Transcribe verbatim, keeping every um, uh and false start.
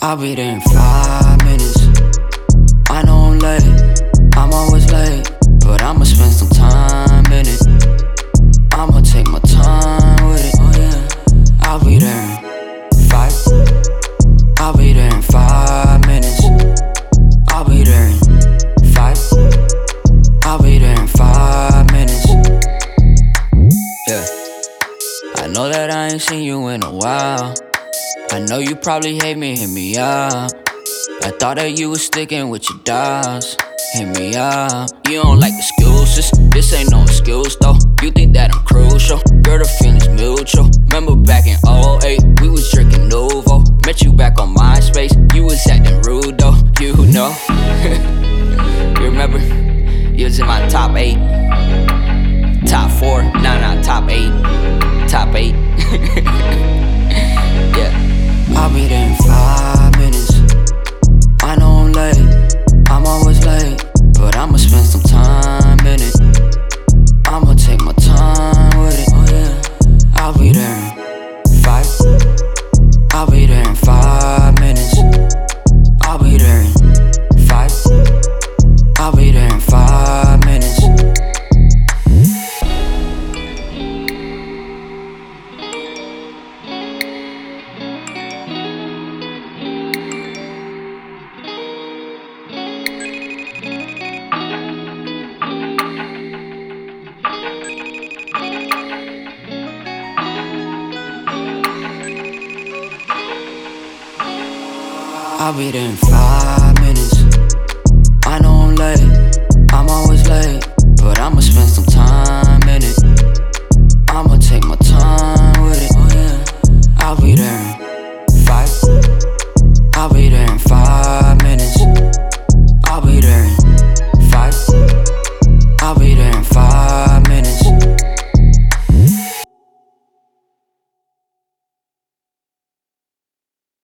I'll be there in five minutes. I know I'm late, I'm always late, but I'ma spend some time in it. I'ma take my time with it, oh yeah. I'll be there in five. I'll be there in five minutes. I'll be there in five. I'll be there in five minutes. Yeah. I know that I ain't seen you in a while. I know you probably hate me, hit me up. I thought that you was sticking with your dogs. Hit me up. You don't like excuses, this ain't no excuse though. You think that I'm crucial, girl, the feeling's mutual. Remember back in oh eight, we was drinking Nuvo. Met you back on MySpace, you was acting rude though. You know. You remember? You was in my top eight. Top four, nah nah, top eight. Top eight. Yeah. I'll be there in five minutes. I know I'm late, I'm always late, but I'ma spend some time in it. I'ma take my time with it, oh yeah. I'll be there in five. I'll be there in five minutes. I'll be there in five. I'll be there in five minutes. I'll be there in five.